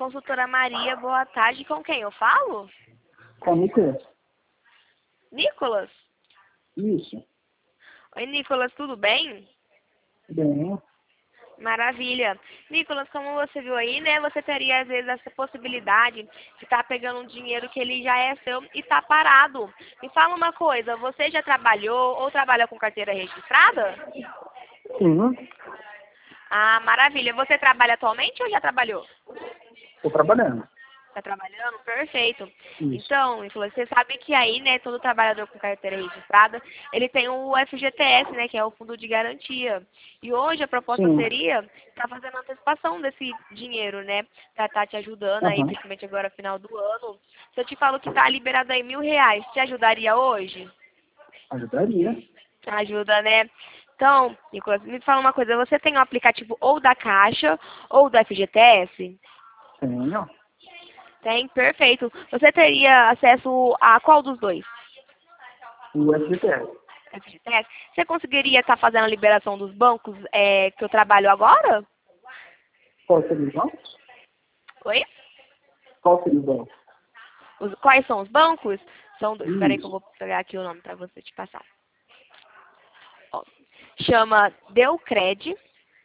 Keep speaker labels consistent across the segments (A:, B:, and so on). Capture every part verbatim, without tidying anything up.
A: consultora Maria, boa tarde. Com quem eu falo?
B: Com o Nicolas.
A: Nicolas?
B: Isso.
A: Oi, Nicolas, tudo bem?
B: Bem,
A: Maravilha. Nicolas, como você viu aí, né, você teria às vezes essa possibilidade de estar pegando um dinheiro que ele já é seu e está parado. Me fala uma coisa, você já trabalhou ou trabalha com carteira registrada?
B: sim,
A: Ah, maravilha. Você trabalha atualmente ou já trabalhou?
B: estou trabalhando.
A: Tá trabalhando? Perfeito.
B: Isso.
A: Então, Nicolas, você sabe que aí, né, todo trabalhador com carteira registrada, ele tem o F G T S, né, que é o Fundo de Garantia. E hoje a proposta
B: Sim.
A: seria estar fazendo a antecipação desse dinheiro, né, pra estar te ajudando aí,
B: Aham.
A: principalmente agora, final do ano. Se eu te falo que tá liberado aí mil reais, te ajudaria hoje?
B: Ajudaria.
A: Ajuda, né? Então, Nicolas, me fala uma coisa, você tem o aplicativo ou da Caixa ou do F G T S?
B: Tenho.
A: Tem, perfeito. Você teria acesso a qual dos dois?
B: O F G T S.
A: F G T S? Você conseguiria estar fazendo a liberação dos bancos é, que eu trabalho agora?
B: Qual seria o banco?
A: Oi?
B: Qual seria o banco?
A: Os- quais são os bancos? São dois. Espera aí que eu
B: Isso.
A: vou pegar aqui o nome para você te passar. Ó, chama Deucred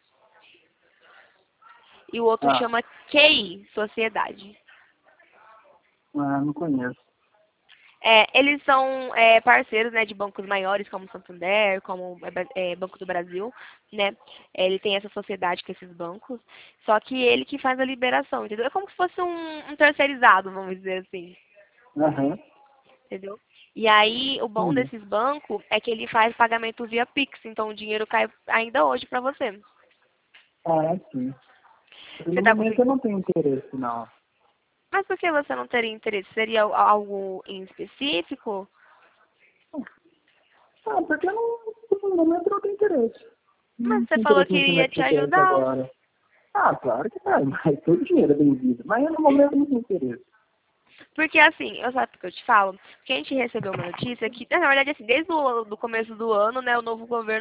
A: e o outro
B: Ah,
A: chama Q I, Sociedade.
B: ah, não conheço.
A: É, eles são é, parceiros, né, de bancos maiores como Santander, como é, Banco do Brasil, né? Ele tem essa sociedade com esses bancos, só que ele que faz a liberação, entendeu? É como se fosse um, um terceirizado, vamos dizer assim,
B: Aham.
A: entendeu? E aí, o bom
B: Entendi.
A: desses bancos é que ele faz pagamento via Pix, então o dinheiro cai ainda hoje para você.
B: Ah, sim.
A: Você
B: No
A: tá
B: momento eu
A: conseguindo?
B: não tenho interesse, não.
A: Mas por que você não teria interesse? Seria algo em específico?
B: Ah, porque eu não, no momento eu não tenho interesse.
A: Mas
B: Não
A: você
B: tenho
A: falou
B: interesse
A: que
B: muito no
A: iria te
B: F G T S
A: ajudar.
B: agora. Ah, claro que vai, mas todo dinheiro é bem-vindo. Mas eu, no momento eu não tenho interesse.
A: Porque assim, eu sabe o que eu te falo? Que a gente recebeu uma notícia que, na verdade, assim, desde o do começo do ano, né, o novo governo